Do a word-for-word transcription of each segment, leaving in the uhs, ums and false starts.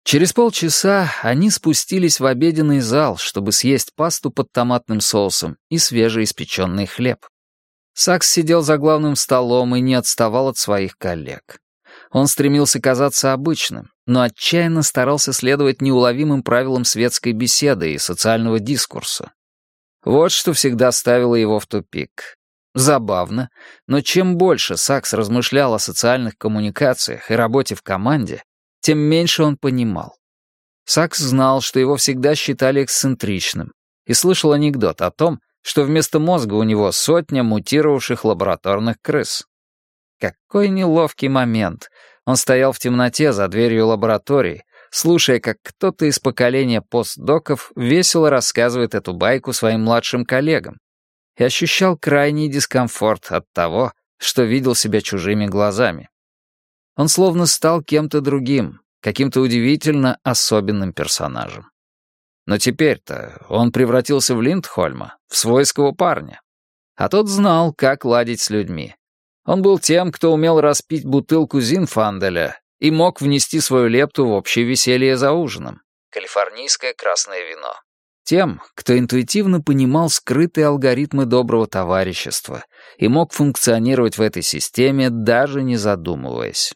Через полчаса они спустились в обеденный зал, чтобы съесть пасту под томатным соусом и свежеиспеченный хлеб. Сакс сидел за главным столом и не отставал от своих коллег. Он стремился казаться обычным, но отчаянно старался следовать неуловимым правилам светской беседы и социального дискурса. Вот что всегда ставило его в тупик. Забавно, но чем больше Сакс размышлял о социальных коммуникациях и работе в команде, тем меньше он понимал. Сакс знал, что его всегда считали эксцентричным, и слышал анекдот о том, что вместо мозга у него сотня мутировавших лабораторных крыс. Какой неловкий момент. Он стоял в темноте за дверью лаборатории, слушая, как кто-то из поколения постдоков весело рассказывает эту байку своим младшим коллегам, и ощущал крайний дискомфорт от того, что видел себя чужими глазами. Он словно стал кем-то другим, каким-то удивительно особенным персонажем. Но теперь-то он превратился в Линдхольма, в свойского парня. А тот знал, как ладить с людьми. Он был тем, кто умел распить бутылку Зинфанделя и мог внести свою лепту в общее веселье за ужином. Калифорнийское красное вино. Тем, кто интуитивно понимал скрытые алгоритмы доброго товарищества и мог функционировать в этой системе, даже не задумываясь.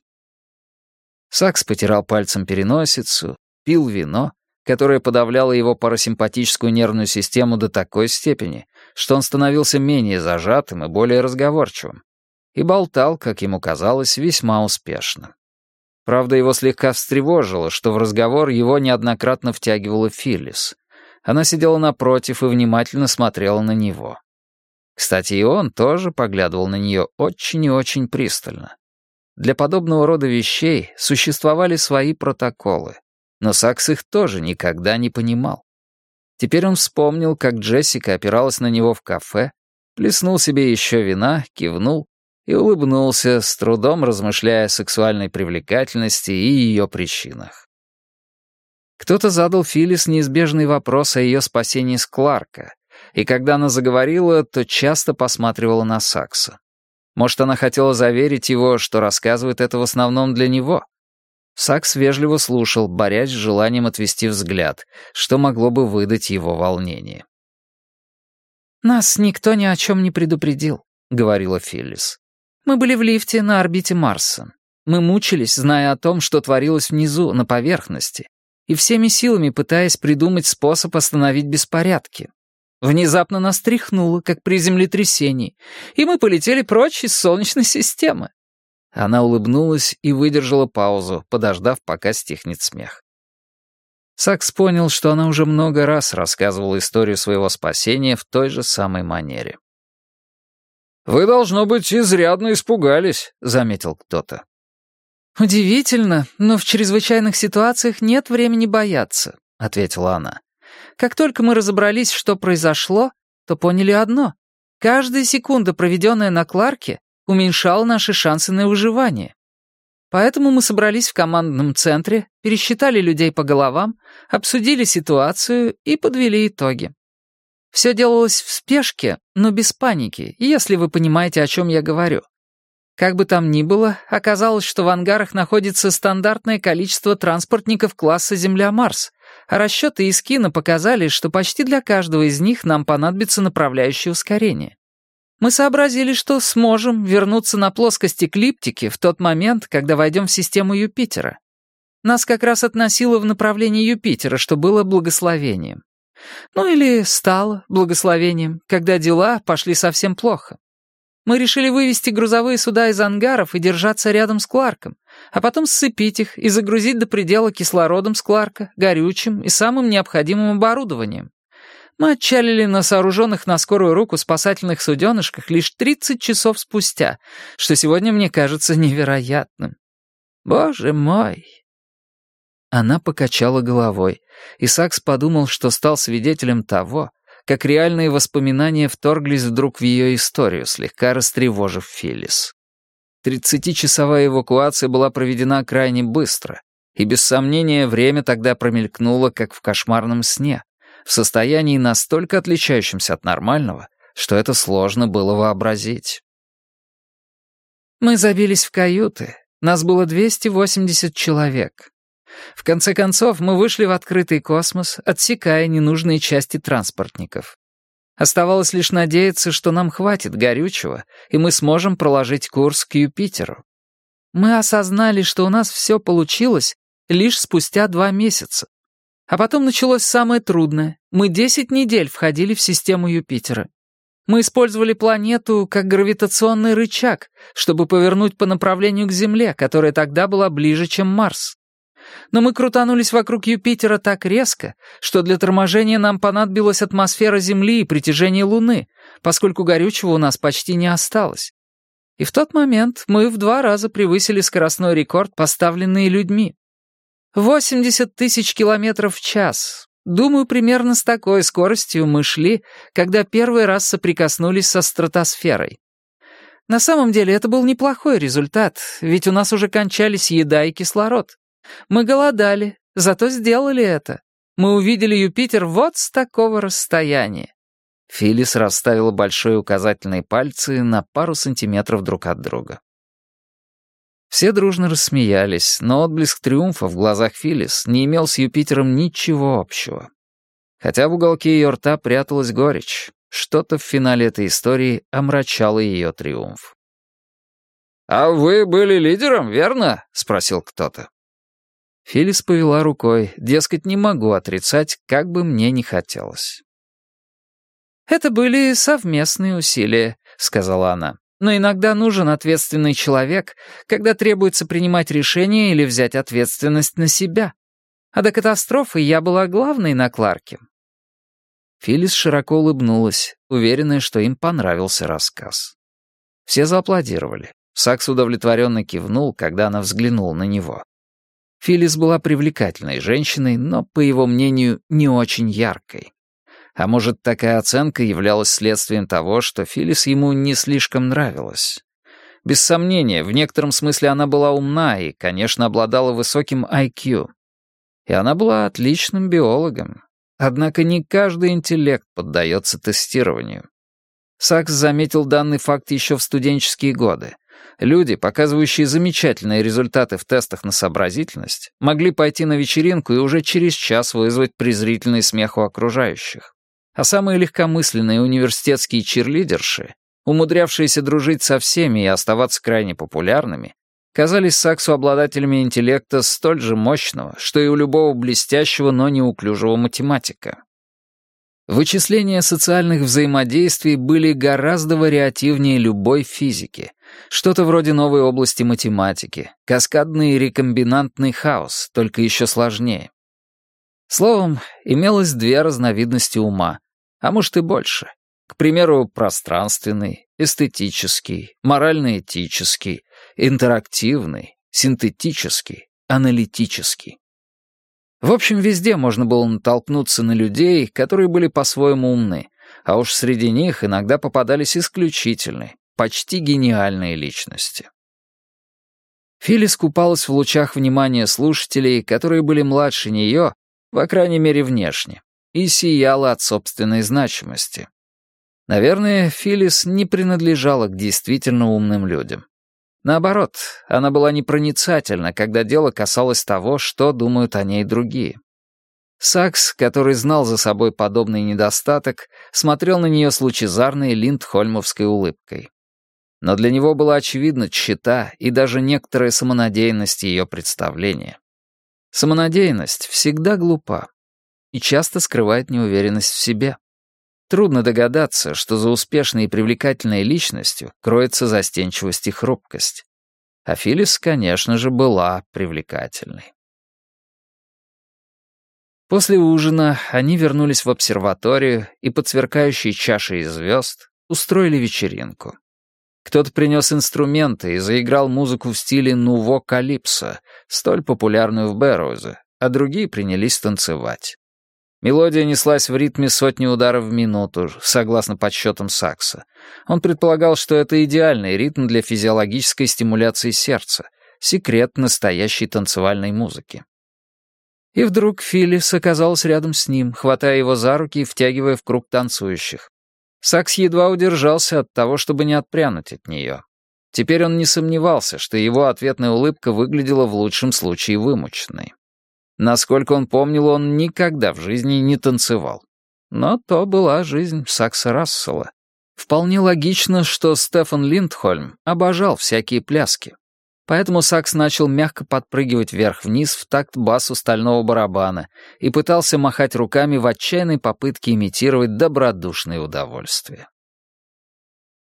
Сакс потирал пальцем переносицу, пил вино, которое подавляло его парасимпатическую нервную систему до такой степени, что он становился менее зажатым и более разговорчивым, и болтал, как ему казалось, весьма успешно. Правда, его слегка встревожило, что в разговор его неоднократно втягивала Филлис. Она сидела напротив и внимательно смотрела на него. Кстати, и он тоже поглядывал на нее очень и очень пристально. Для подобного рода вещей существовали свои протоколы, но Сакс их тоже никогда не понимал. Теперь он вспомнил, как Джессика опиралась на него в кафе, плеснул себе еще вина, кивнул и улыбнулся, с трудом размышляя о сексуальной привлекательности и ее причинах. Кто-то задал Филлис неизбежный вопрос о ее спасении с Кларка, и когда она заговорила, то часто посматривала на Сакса. Может, она хотела заверить его, что рассказывает это в основном для него? Сакс вежливо слушал, борясь с желанием отвести взгляд, что могло бы выдать его волнение. «Нас никто ни о чем не предупредил», — говорила Филлис. «Мы были в лифте на орбите Марса. Мы мучились, зная о том, что творилось внизу, на поверхности, и всеми силами пытаясь придумать способ остановить беспорядки. Внезапно нас тряхнуло, как при землетрясении, и мы полетели прочь из Солнечной системы». Она улыбнулась и выдержала паузу, подождав, пока стихнет смех. Сакс понял, что она уже много раз рассказывала историю своего спасения в той же самой манере. «Вы, должно быть, изрядно испугались», — заметил кто-то. «Удивительно, но в чрезвычайных ситуациях нет времени бояться», — ответила она. «Как только мы разобрались, что произошло, то поняли одно. Каждая секунда, проведенная на Кларке, уменьшала наши шансы на выживание. Поэтому мы собрались в командном центре, пересчитали людей по головам, обсудили ситуацию и подвели итоги. Все делалось в спешке, но без паники, если вы понимаете, о чем я говорю. Как бы там ни было, оказалось, что в ангарах находится стандартное количество транспортников класса Земля-Марс, а расчеты из кино показали, что почти для каждого из них нам понадобится направляющее ускорение. Мы сообразили, что сможем вернуться на плоскость эклиптики в тот момент, когда войдем в систему Юпитера. Нас как раз относило в направлении Юпитера, что было благословением. Ну или стало благословением, когда дела пошли совсем плохо. Мы решили вывести грузовые суда из ангаров и держаться рядом с Кларком, а потом сцепить их и загрузить до предела кислородом с Кларка, горючим и самым необходимым оборудованием. Мы отчалили на сооруженных на скорую руку спасательных суденышках лишь тридцать часов спустя, что сегодня мне кажется невероятным. Боже мой!» Она покачала головой, и Сакс подумал, что стал свидетелем того, как реальные воспоминания вторглись вдруг в ее историю, слегка растревожив Филлис. Тридцатичасовая эвакуация была проведена крайне быстро, и без сомнения время тогда промелькнуло, как в кошмарном сне, в состоянии настолько отличающемся от нормального, что это сложно было вообразить. Мы забились в каюты, нас было двести восемьдесят человек. В конце концов, мы вышли в открытый космос, отсекая ненужные части транспортников. Оставалось лишь надеяться, что нам хватит горючего, и мы сможем проложить курс к Юпитеру. Мы осознали, что у нас все получилось лишь спустя два месяца. А потом началось самое трудное. Мы десять недель входили в систему Юпитера. Мы использовали планету как гравитационный рычаг, чтобы повернуть по направлению к Земле, которая тогда была ближе, чем Марс. Но мы крутанулись вокруг Юпитера так резко, что для торможения нам понадобилась атмосфера Земли и притяжение Луны, поскольку горючего у нас почти не осталось. И в тот момент мы в два раза превысили скоростной рекорд, поставленный людьми. восемьдесят тысяч километров в час. Думаю, примерно с такой скоростью мы шли, когда первый раз соприкоснулись со стратосферой. На самом деле это был неплохой результат, ведь у нас уже кончались еда и кислород. Мы голодали, зато сделали это. Мы увидели Юпитер вот с такого расстояния. Филлис расставила большие указательные пальцы на пару сантиметров друг от друга. Все дружно рассмеялись, но отблеск триумфа в глазах Филлис не имел с Юпитером ничего общего. Хотя в уголке ее рта пряталась горечь, что-то в финале этой истории омрачало ее триумф. «А вы были лидером, верно?» — спросил кто-то. Филлис повела рукой, дескать, не могу отрицать, как бы мне ни хотелось. «Это были совместные усилия», — сказала она. «Но иногда нужен ответственный человек, когда требуется принимать решения или взять ответственность на себя. А до катастрофы я была главной на Кларке». Филлис широко улыбнулась, уверенная, что им понравился рассказ. Все зааплодировали. Сакс удовлетворенно кивнул, когда она взглянула на него. Филлис была привлекательной женщиной, но, по его мнению, не очень яркой. А может, такая оценка являлась следствием того, что Филлис ему не слишком нравилась. Без сомнения, в некотором смысле она была умна и, конечно, обладала высоким ай кью. И она была отличным биологом. Однако не каждый интеллект поддается тестированию. Сакс заметил данный факт еще в студенческие годы. Люди, показывающие замечательные результаты в тестах на сообразительность, могли пойти на вечеринку и уже через час вызвать презрительный смех у окружающих. А самые легкомысленные университетские чирлидерши, умудрявшиеся дружить со всеми и оставаться крайне популярными, казались Саксу обладателями интеллекта столь же мощного, что и у любого блестящего, но неуклюжего математика. Вычисления социальных взаимодействий были гораздо вариативнее любой физики, что-то вроде новой области математики, каскадный рекомбинантный хаос, только еще сложнее. Словом, имелось две разновидности ума, а может и больше. К примеру, пространственный, эстетический, морально-этический, интерактивный, синтетический, аналитический. В общем, везде можно было натолкнуться на людей, которые были по-своему умны, а уж среди них иногда попадались исключительные, почти гениальные личности. Филлис купалась в лучах внимания слушателей, которые были младше нее, по крайней мере внешне, и сияла от собственной значимости. Наверное, Филлис не принадлежала к действительно умным людям. Наоборот, она была непроницательна, когда дело касалось того, что думают о ней другие. Сакс, который знал за собой подобный недостаток, смотрел на нее с лучезарной линдхольмовской улыбкой. Но для него была очевидна тщета и даже некоторая самонадеянность ее представления. Самонадеянность всегда глупа и часто скрывает неуверенность в себе. Трудно догадаться, что за успешной и привлекательной личностью кроется застенчивость и хрупкость. А Филлис, конечно же, была привлекательной. После ужина они вернулись в обсерваторию и под сверкающей чашей звезд устроили вечеринку. Кто-то принес инструменты и заиграл музыку в стиле нуво калипсо, столь популярную в Бэрроузе, а другие принялись танцевать. Мелодия неслась в ритме сотни ударов в минуту, согласно подсчетам Сакса. Он предполагал, что это идеальный ритм для физиологической стимуляции сердца, секрет настоящей танцевальной музыки. И вдруг Филлис оказалась рядом с ним, хватая его за руки и втягивая в круг танцующих. Сакс едва удержался от того, чтобы не отпрянуть от нее. Теперь он не сомневался, что его ответная улыбка выглядела в лучшем случае вымученной. Насколько он помнил, он никогда в жизни не танцевал. Но то была жизнь Сакса Рассела. Вполне логично, что Стефан Линдхольм обожал всякие пляски. Поэтому Сакс начал мягко подпрыгивать вверх-вниз в такт басу стального барабана и пытался махать руками в отчаянной попытке имитировать добродушное удовольствие.